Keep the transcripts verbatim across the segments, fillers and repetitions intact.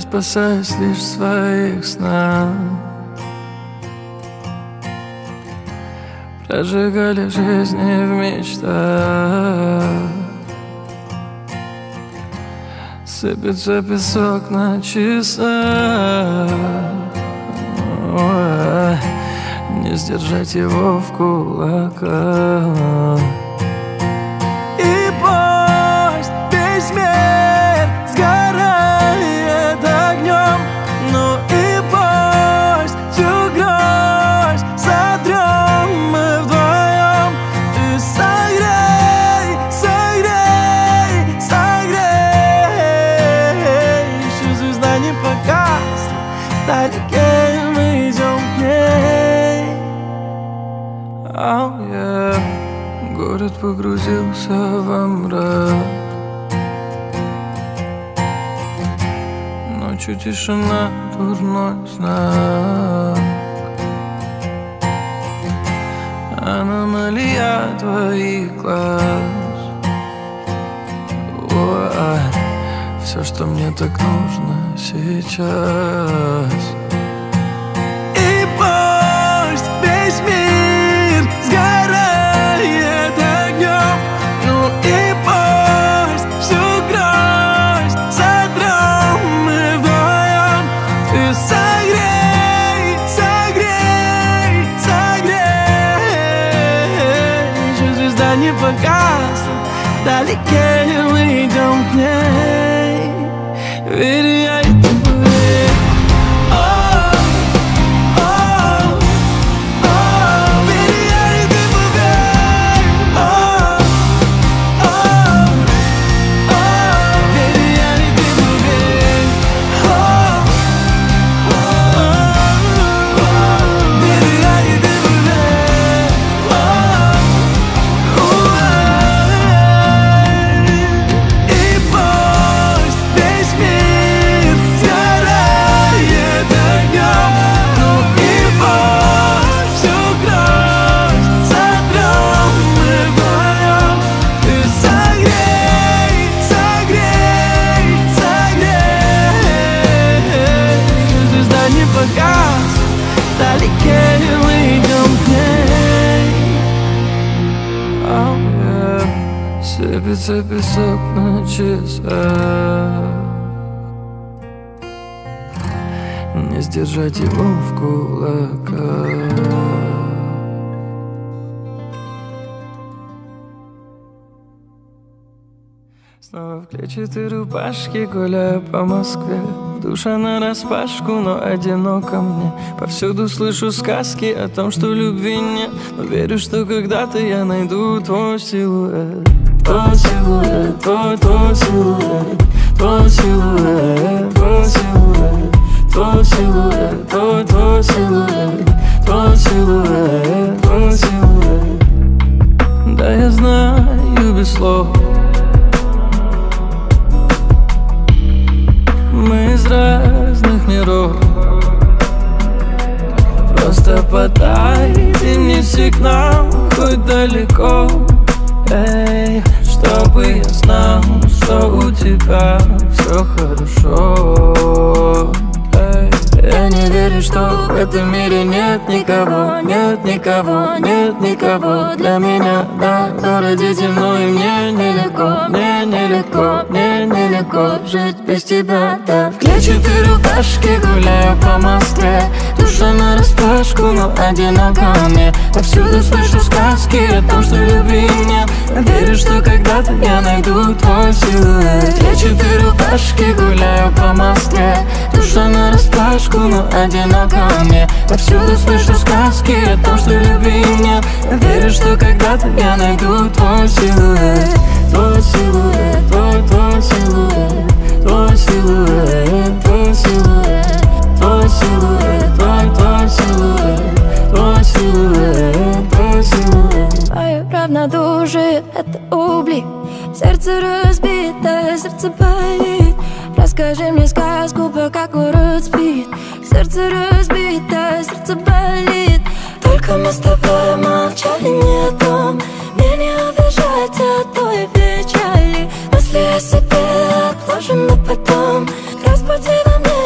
спасаюсь лишь в своих снах. Прожигали жизни в мечтах. Сыпется песок на часах. Ой, не сдержать его в кулаках. И пусть весь мир сгорает огнем, ну и пусть всю грозь сотрем мы вдвоем. Ты согрей, согрей, согрей. Еще звезда не погасла, вдалеке мы идем к ней. Oh, yeah. Город погрузился во мрак. Ночью тишина, дурной знак. Аномалия твоих глаз. Ой, все, что мне так нужно сейчас. И пусть весь мир сгорает огнем, ну и пусть всю грозь сотрем мы вдвоем. Ты согрей, согрей, согрей. Еще звезда не погасла, вдалеке мы идем к ней. Ведь я и ты. Вдалеке мы идем к ней. Oh, yeah. Сыпется песок на часах. Не сдержать его в кулаках. Снова в клетчатой рубашке гуляю по Москве. Душа нараспашку, но одиноко мне. Повсюду слышу сказки о том, что любви нет, но верю, что когда-то я найду твой силуэт. Твой силуэт, твой, твой силуэт. Твой силуэт, твой силуэт. Твой силуэт, твой, твой силуэт. Твой силуэт, твой силуэт. Да я знаю без слов. Мы из разных миров. Просто подайте мне сигнал, хоть далеко. Эй, чтобы я знал, что у тебя все хорошо. Эй, я не верю, что в этом мире нет никого, нет никого, нет никого для меня. Да, в городе темно и мне нелегко, мне нелегко, мне нелегко жить без тебя, да. В клетчатой рубашке гуляю по Москве. Душа нараспашку, но одиноко мне. Повсюду слышу сказки о том, что любви нет. Верю, что когда-то я найду твой силуэт. В клетчатой рубашке гуляю по Москве. Душа нараспашку, но одиноко мне. Повсюду слышу сказки о том, что любви нет. Верю, что когда-то я найду твой силуэт. Твой силуэт, твой, твой силуэт. Твой силуэт, твой силуэт. Твой силуэт, твой, твой силуэт. Твой силуэт, твой силуэт. Мое равнодушие — это ублик. Сердце разбитое, сердце болит. Расскажи мне сказку, пока город спит. Сердце разбитое, сердце болит. Только мы с тобой молчали не о том. Мне не обижать от той печали. Мысли о себе отложим на потом. Разбуди во мне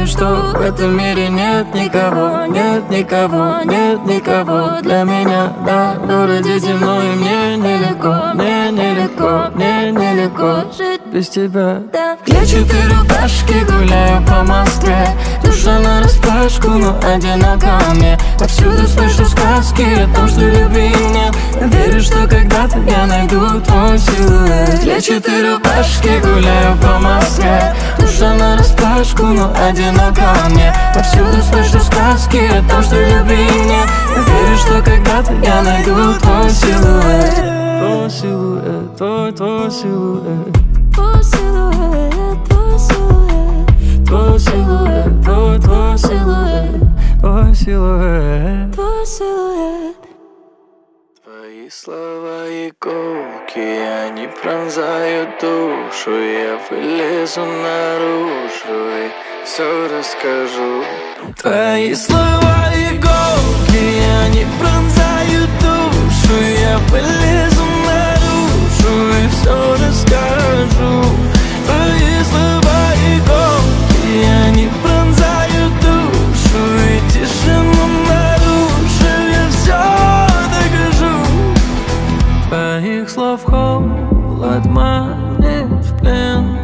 верю, что в этом мире нет никого, нет никого, нет никого для меня. Да, в городе темно и мне нелегко, мне нелегко, мне нелегко жить без тебя. Да. В клетчатой рубашке гуляю по Москве, душа нараспашку, но одиноко мне. Повсюду слышу сказки о том, что любви нет. Верю, что когда-то я найду твой силуэт. В клетчатой рубашке гуляю по Москве, душа нараспашку, но одиноко мне. Повсюду слышу сказки о том, что любви нет. Верю, что когда-то я найду твой силуэт. Твой силуэт, твой, твой силуэт. Твой силуэт, твой силуэт, Твой силуэт, твой, твой силуэт, твой силуэт, твой силуэт. Твои слова иголки, они пронзают душу. Я вылезу наружу и все расскажу. Твои слова иголки, они пронзают душу. Я вылезу наружу и все расскажу. Твои слова иголки, они пронзают душу. И тишину наружу я все докажу. Твоих слов холод манит в плен.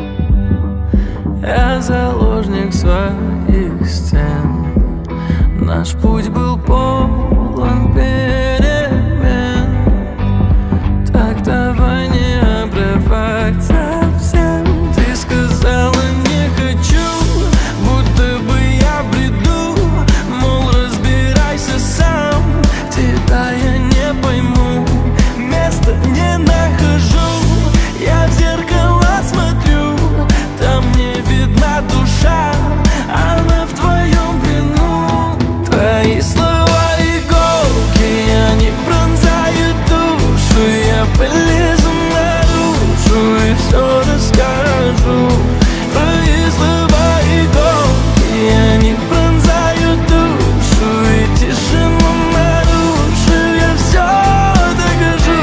Я заложник своих стен. Наш путь был полон перемен. Так давай не обрывать совсем. Ты сказала не хочу, будто бы я бреду. Мол, разбирайся сам, тебя я не пойму. Места не нахожу, я в зеркало смотрю. Там не видна душа, она в твоем плену. Твои слова иголки, они пронзают душу. Я полезу наружу и все расскажу. Твои слова иголки, они пронзают душу. И тишину наружу я все докажу.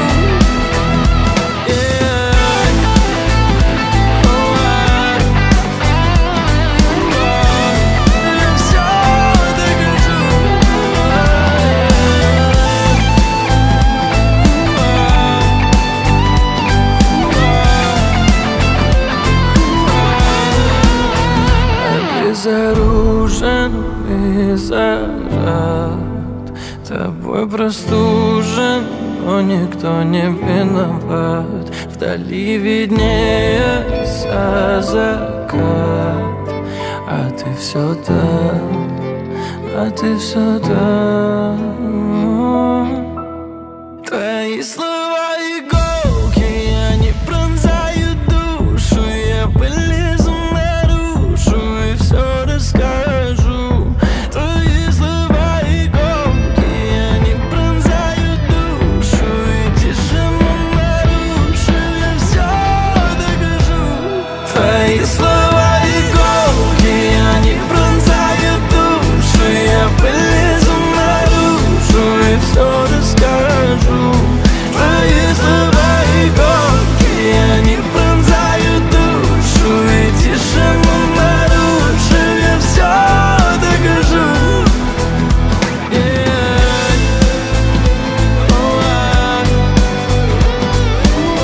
Yeah. Oh, I, oh, I, я все докажу. Безоружен и зажат, тобой простужен, но никто не виноват. Вдали виднеется закат, а ты все там, а ты все там. Твои слова иголки, они пронзают душу. Я полезу наружу и все расскажу. Твои слова иголки, они пронзают душу. И тишину наружу я все докажу. Твои слова иголки, они пронзают душу. Я полезу наружу и все расскажу. Твои слова иголки, они пронзают душу. И тишину наружу я все докажу. Yeah. Oh, I, oh,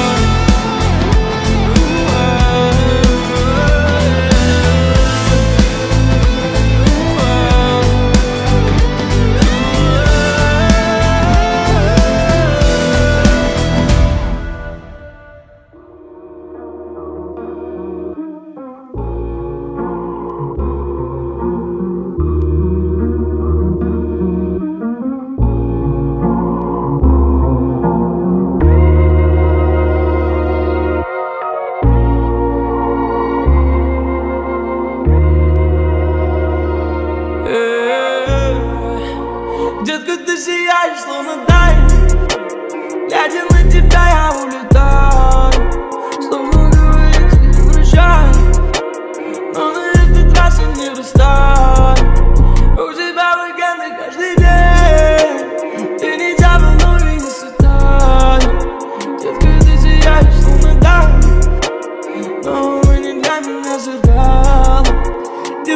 Детка, ты сияешь, словно дай. Глядя на тебя, я улетаю. Словно говорит, не прощай, но на этот раз я не растаю. У тебя уикенды каждый день. Ты не дьявол, но и не сатан. Детка, ты сияешь, словно дай, но вы не для меня зеркало. Ты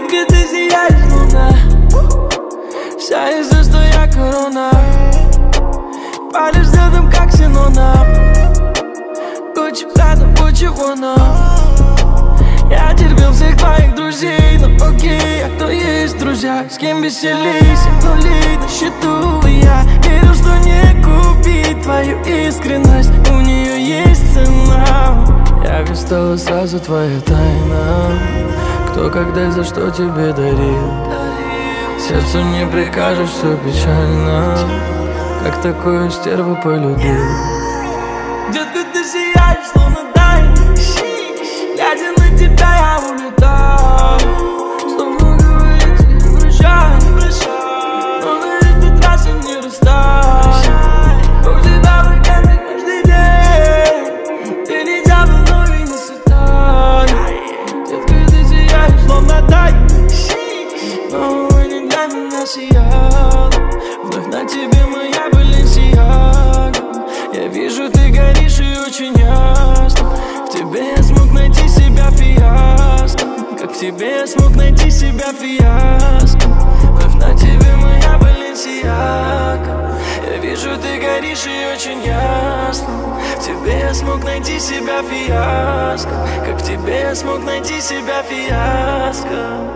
Детка, ты сияешь, луна. Вся из-за, что я корона. Палишь взглядом, как синоним. Гуччи, Прада, Гуччи, Вона. Я терпел всех твоих друзей, но окей, а кто есть друзья? С кем веселей, семь нулей на счету. И я верю, что не купить твою искренность, у нее есть цена. Я ведь стала сразу твоя тайна. Кто, когда и за что тебе дарил. Сердцу не прикажешь, все печально. Как такую стерву полюбил. Детка, ты сияешь, словно дай. Глядя на тебя, я улетаю. Словно говорит тебе прощай, но на этот раз я не расстаюсь. У тебя варианты каждый день. Ты не дьявол, но и не сатан. Детка, ты сияешь, словно дай. Но увы, не для меня сияла. Вновь на тебе моя Баленсиага. Я вижу, ты горишь и очень ясно. В тебе я смог найти себя, фиаско. Как в тебе я смог найти себя, фиаско. Вновь на тебе моя Баленсиага. Я вижу, ты горишь и очень ясно. В тебе я смог найти себя, фиаско. Как в тебе я смог найти себя, фиаско.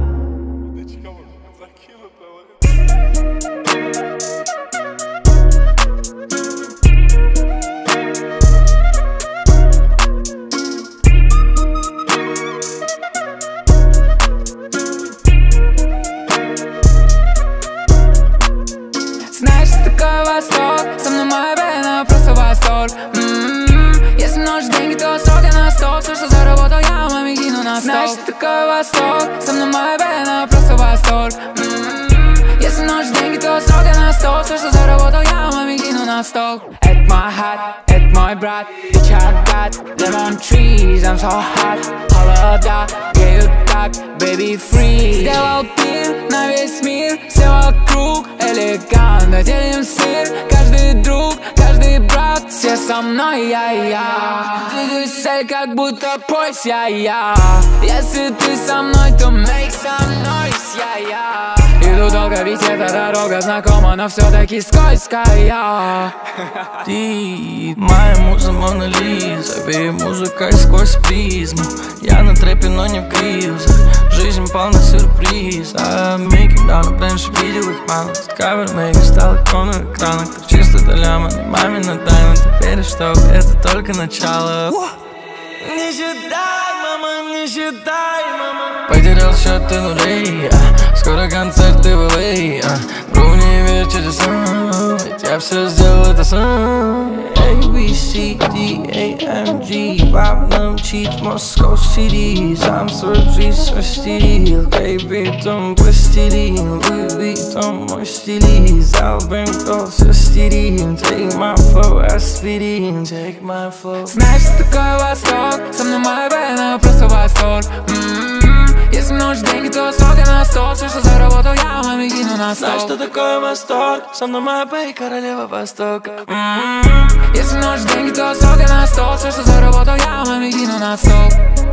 Знаешь, что такое восторг? Со мной моя вена, просто восторг. М-м-м. Если множишь деньги, то срок я на стол. Все, что заработал, я маме кину на стол. Знаешь, что такое восторг? Со мной моя вена, просто восторг. М-м-м. Если множишь деньги, то срок я на стол. Все, что заработал, я маме кину на стол. Это мой хат, это мой брат. Bitch, I got lemon trees, I'm so hot. Холода, греют так, baby free. Сделал пир на весь мир, все вокруг элегантно делим сыр. Каждый друг, каждый брат, все со мной, я-я. Двигаюсь цель, как будто пояс, я-я. Если ты со мной, то make some noise, я-я. Иду долго, ведь эта дорога знакома, но все-таки скользкая. Ты моя муза, Мона Лиза. Вею музыкой сквозь призму. Я на трэпе, но не в кризах. Жизнь полна сюрприз. А мейкинг давно раньше видел их мало. Тут кавермейкинг стал иконой в экранах. Так чисто доля моей маме на даймонд. Ты веришь, что это только начало? Не считай, мама, не считай, мама. Потерял счет ты нулей. Скоро концерт ты в эл эй. Бро, не верь чудесам, ведь я все сделал это сам. A, B, C, D, A, M, G. Плавно мчит Москва Сити. Сам свой жизнь свой стиль. Baby, том пластилин. Louis, том мой стилист. Албин, кто все стерилен. Take my flow, аспирин. Take my flow. Знаешь, что такое восторг? Со мной моя вена, просто восторг. М-м-м. Если множишь деньги, то срок я на стол. Все, что заработал, я маме кину на стол. Знаешь, что такое восторг? Со мной моя бэй, королева Востока. М-м-м. Если множишь деньги, то срок я на стол. Все, что заработал, я маме кину на стол.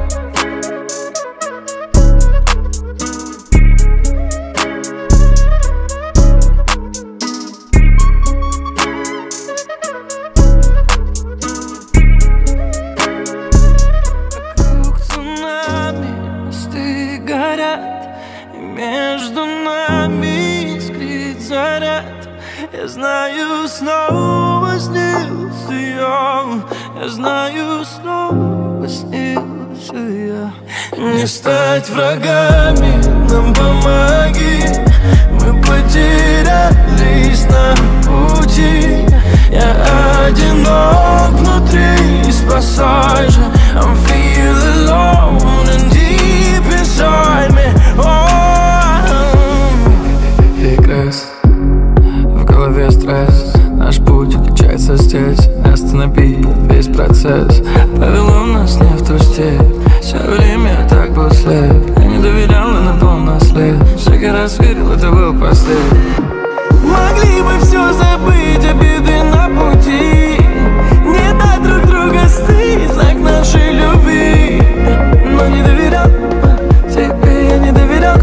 Вокруг цунами мосты горят, и между нами искрит заряд. Я знаю, снова снился я. Я знаю, снова снился я. Не стать врагами, нам помоги. Мы потерялись на пути. Я одинок внутри, спасай же. I'm feeling alone and deep inside me. Oh, прекрасно. В голове стресс, наш путь кончается здесь. Останови весь процесс. Повело нас не в ту степь. Все время я так был слеп. Я не доверял и напал на след. Всякий раз верил, это был последний. Могли бы все забыть, обиды на пути. Не дать друг друга стыть, знак нашей любви. Но не доверял тебе, я не доверял.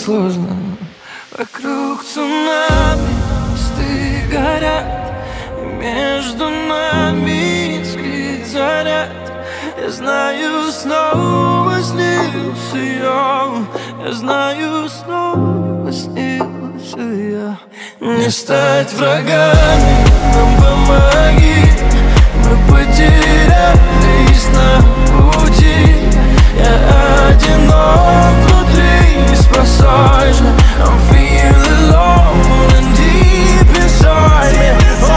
сложно. Вокруг цунами мосты горят, и между нами искрит заряд. Я знаю, снова снился я, я знаю, снова снился я. Не стать врагами, нам помоги, мы потерялись на пути. Я одинок внутри, спасай же. I'm feeling alone and deep inside me.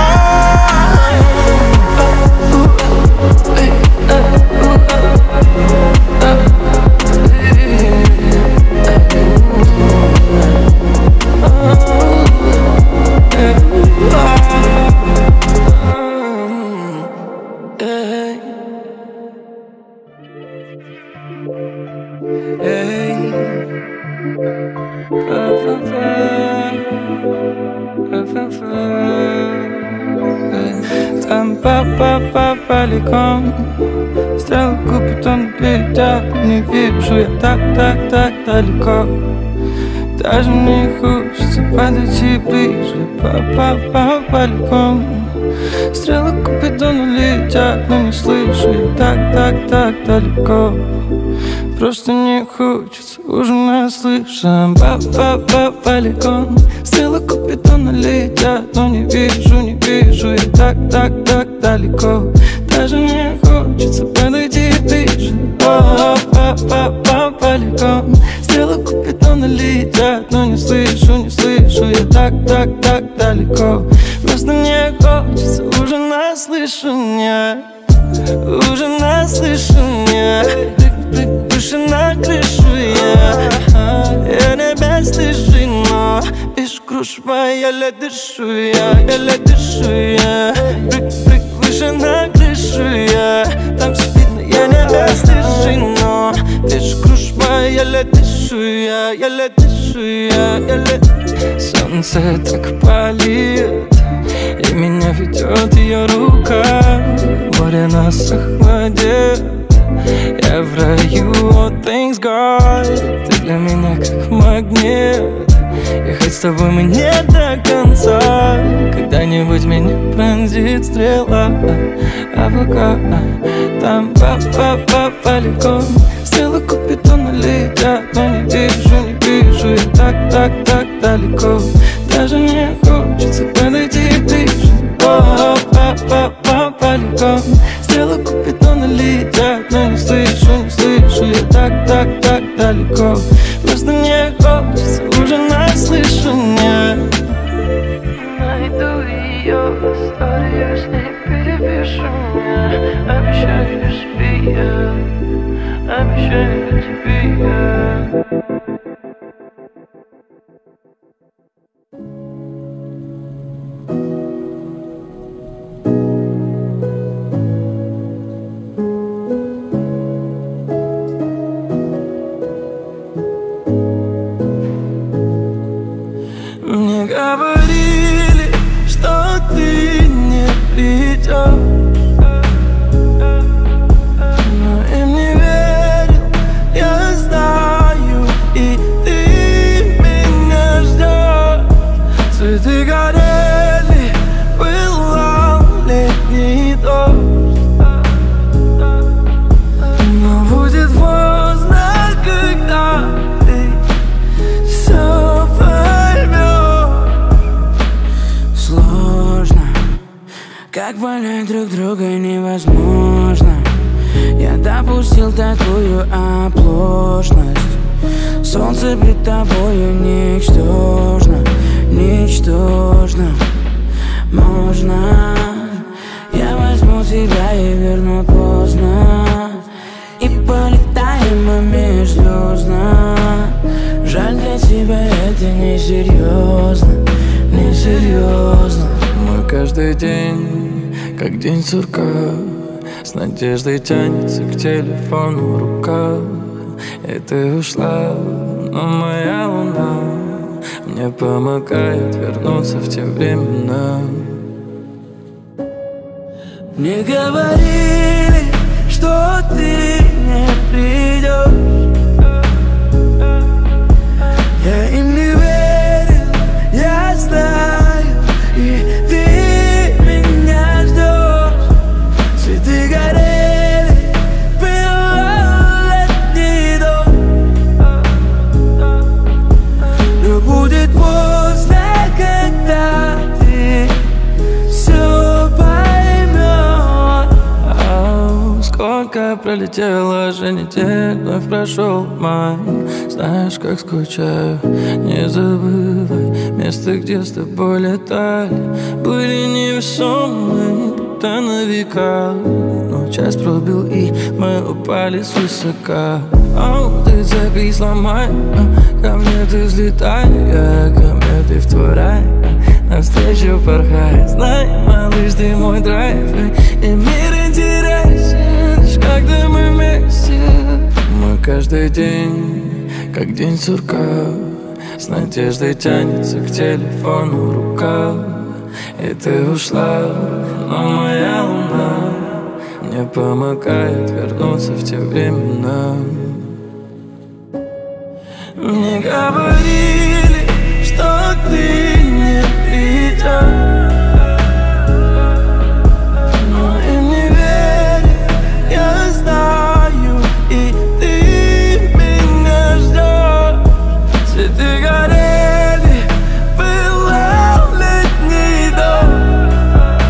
Там папа поликом стрелы Купидон летят, не вижу я так, так, так далеко. Даже мне хочется подойти ближе. Папа поликом стрелы Купидона летят, но не слышу я так, так, так далеко. Просто не хочется, уже наслышан. Папа поликон стрелы Купидона летят, но не вижу, не вижу я так, так, так далеко. Даже не хочется подойти ближе. Папа поликон стрелы Купидона летят, но не слышу, не слышу я так, так, так далеко. Просто не хочется, уже наслышан, уже наслышан. Выше на крышу я, я тебя слышу, но пишешь кружева, я еле дышу, я еле дышу, я. Прыг-прыг выше на крышу я, там все видно, я тебя слышу, но пишешь кружева, я еле дышу, я еле дышу, я еле. Солнце так палит, и меня ведет ее рука, море нас охладит. Я в раю, all things God. Ты для меня как магнит. И хоть с тобой мы не до конца, когда-нибудь меня пронзит стрела. А пока там папа поликон стрелы Купидона летят, но не вижу, не вижу я так, так, так далеко. Даже не хочется подойти ближе. Папа поликон стрелы Купидона летят, но не слышу, не слышу я так, так, так далеко. Просто не хочется, уже наслышан я. Найду ее историю, с ней перепишу я. Обещаю себе я, обещаю тебе я. Мне говорили, что ты не придешь, но им не верил, я знаю, и ты меня ждешь. Цветы горели, пылал летний дождь, но будет поздно, когда ты все как понять друг друга невозможно. Я допустил такую оплошность. Солнце пред тобою ничтожно, ничтожно. Можно я возьму тебя и верну поздно, и полетаем мы межзвездно. Жаль, для тебя это несерьезно, несерьезно. Мы каждый день, как день сурка, с надеждой тянется к телефону рука. И ты ушла, но моя луна мне помогает вернуться в те времена. Мне говорили, что ты не придешь, я пролетела же неделя, вновь прошел май. Знаешь, как скучаю, не забывай место, где с тобой летали. Были невесомые, будто на века. Но час пробил и мы упали свысока. Оу, ты цепи сломай, ко мне ты взлетай, а ко мне ты в твой рай. Навстречу порхай, знай, малыш, ты мой драйв. И мир интересен, лишь когда мы вместе. Мы каждый день, как день сурка, с надеждой тянется к телефону рука. И ты ушла, но моя луна мне помогает вернуться в те времена. Мне говорили, что ты не придешь, но им не верю, я знаю, и ты меня ждешь. Цветы горели, пылал летний дождь,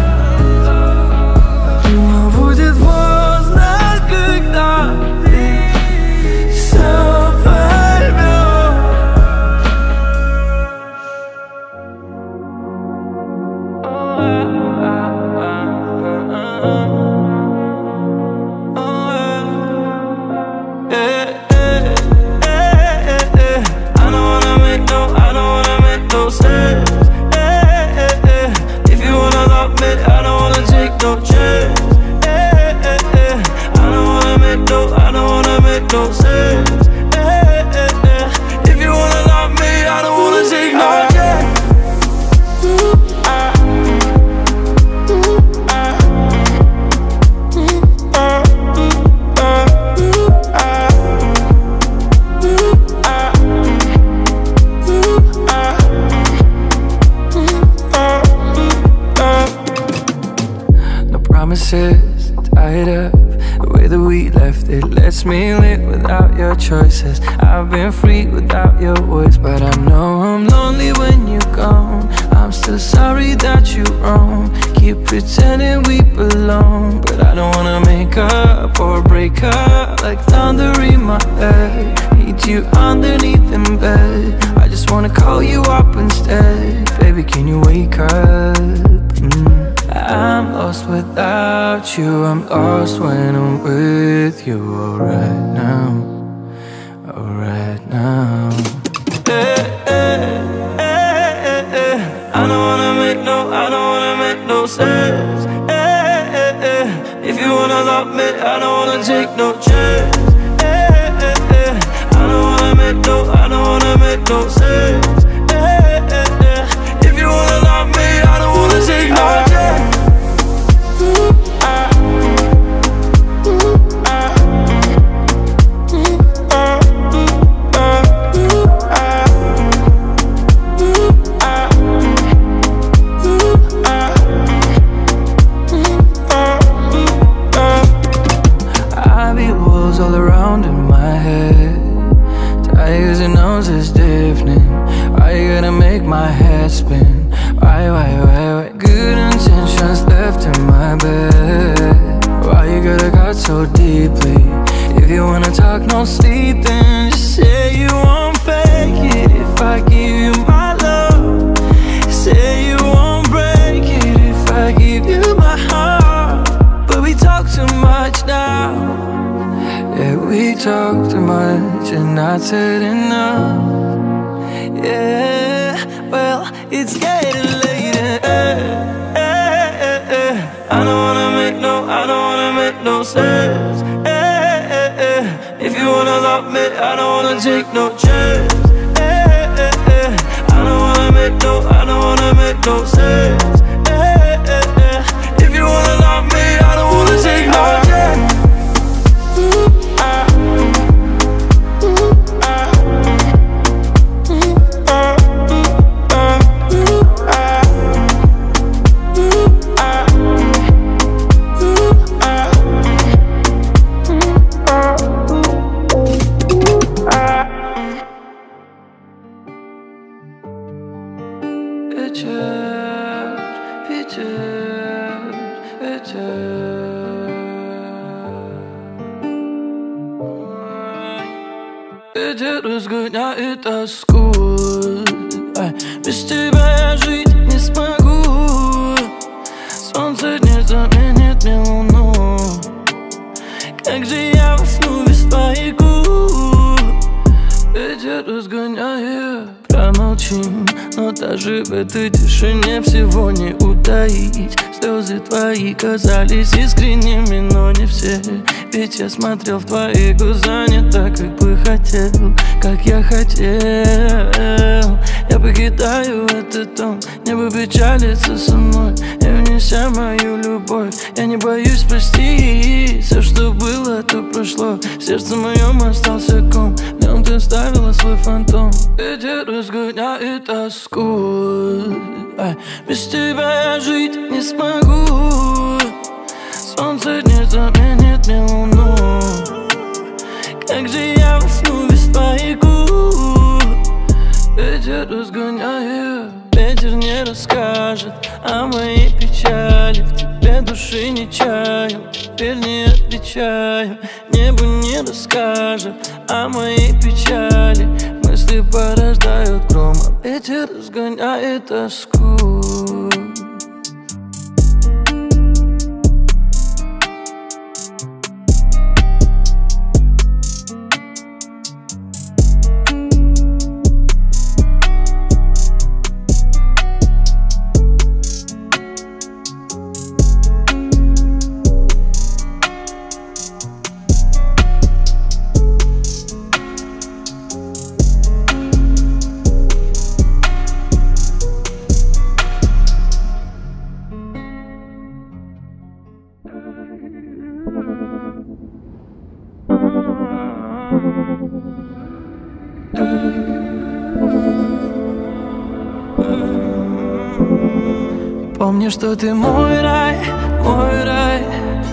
но будет поздно, когда ты все поймешь. Promises tied up, the way that we left it lets me live without your choices. I've been free without your voice, but I know I'm lonely when you're gone. I'm still sorry that you roam, keep pretending we belong, but I don't wanna make up or break up like thunder in my head. Need you underneath in bed, I just wanna call you up instead. Baby, can you wake up? Mm. I'm lost without you, I'm lost when I'm with you. Alright now, alright now. Hey, hey, hey, hey, hey. I don't wanna make no, I don't wanna make no sense. Hey, hey, hey. If you wanna love me, I don't wanna take no chance. Hey, hey, hey. I don't wanna make no, I don't wanna make no sense. Hey, hey, hey. If you wanna love me, I don't wanna take no chance. All around in my head, tigers and noses deafening. Why you gonna make my head spin? Why, why, why, why? Good intentions left in my bed. Why you gotta cut so deeply? If you wanna talk no sleep, then just say you won't fake it. If I give you my love, say you won't break it. If I give you my heart, but we talk too much now. Yeah, we talk too much and not said enough. Yeah, well, it's getting later. Eh, eh, eh, eh. I don't wanna make no, I don't wanna make no sense. Eh, eh, eh. If you wanna love me, I don't wanna take no chance. Eh, eh, eh. I don't wanna make no, I don't wanna make no sense. Eh, eh, eh. If you wanna love me, I don't wanna take no chance. It just разгоняет тоску. Ай, без тебя я жить не смогу. Солнце не заменит мне луну. Как же я усну без твоих губ? Ветер разгоняет. Промолчим, но даже в этой тишине всего не утаить. Слезы твои казались искренними, но не все. Ведь я смотрел в твои глаза не так, как бы хотел, как я хотел. Я покидаю этот дом, небо печалится со мной, и унеся мою любовь, я не боюсь простить. Все, что было, то прошло. В сердце моем остался ком, в нем ты оставила свой фантом. Ветер разгоняет тоску. Ай, без тебя я жить не смогу. Солнце не заменит мне луну. Как же я усну без твоих губ? Ветер разгоняет. Ветер не расскажет о моей печали. В тебе души не чаю, теперь не отвечаю. Небо не расскажет о моей печали. Мысли порождают гром, а ветер разгоняет тоску. Помни, что ты мой рай, мой рай.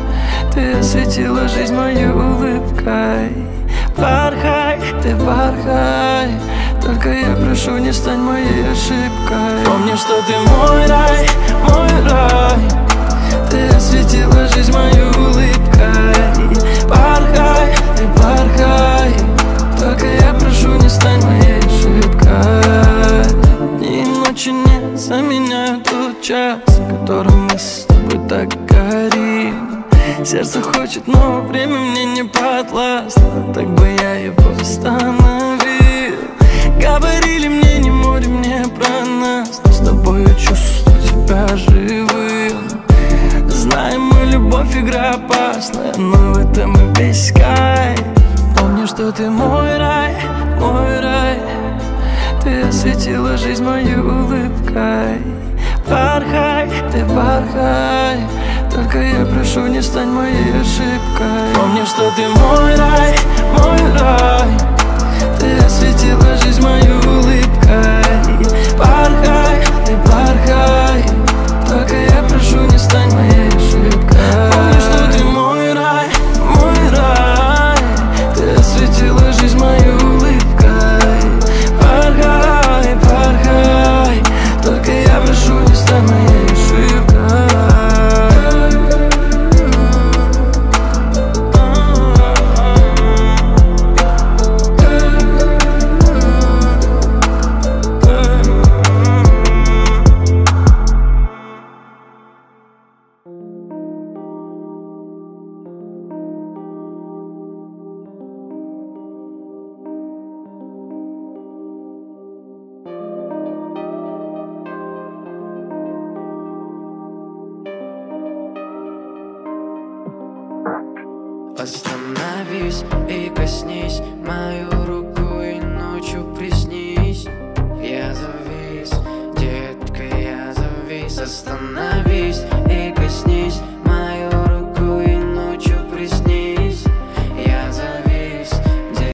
Ты осветила жизнь мою улыбкой. Порхай, ты порхай. Только я прошу, не стань моей ошибкой. Помни, что ты мой рай, мой рай. Ты осветила жизнь мою улыбкой. Порхай, ты порхай. Только я прошу, не стань моей ошибкой. Дни и ночи не заменяют тот час, в котором мы с тобой так горим. Сердце хочет, но время мне не подвластно. Так бы я его остановил. Говорили мне, не море мне про нас, но с тобой я чувствую тебя живым. Знаем мы, любовь игра опасная, но в этом и весь кайф. Помни, что ты мой рай, мой рай. Ты осветила жизнь мою улыбкой. Порхай, ты порхай. Только я прошу, не стань моей ошибкой. Помни, что ты мой рай, мой рай. Ты осветила жизнь мою улыбкой. Порхай, ты порхай. Только я прошу, не стань моей ошибкой. Помни, что ты мой рай, мой рай. Ты осветила жизнь мою улыбкой. Порхай, порхай. Только я прошу, не стань моей ошибкой. Остановись и коснись мою руку и ночью приснись. Я завис, детка, я завис. Остановись